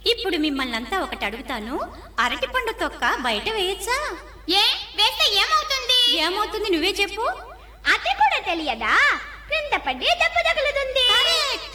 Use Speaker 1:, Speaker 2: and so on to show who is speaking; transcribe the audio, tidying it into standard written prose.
Speaker 1: ఇప్పుడు మిమ్మల్నంతా ఒకటి అడుగుతాను, అరటిపండు తొక్క బయట వేయచ్చా?
Speaker 2: ఏ వేస్తే ఏమవుతుంది?
Speaker 1: ఏమవుతుంది నువ్వే చెప్పు.
Speaker 2: అది కూడా తెలియదా? క్రింద పడి దెబ్బ తగులుతుంది.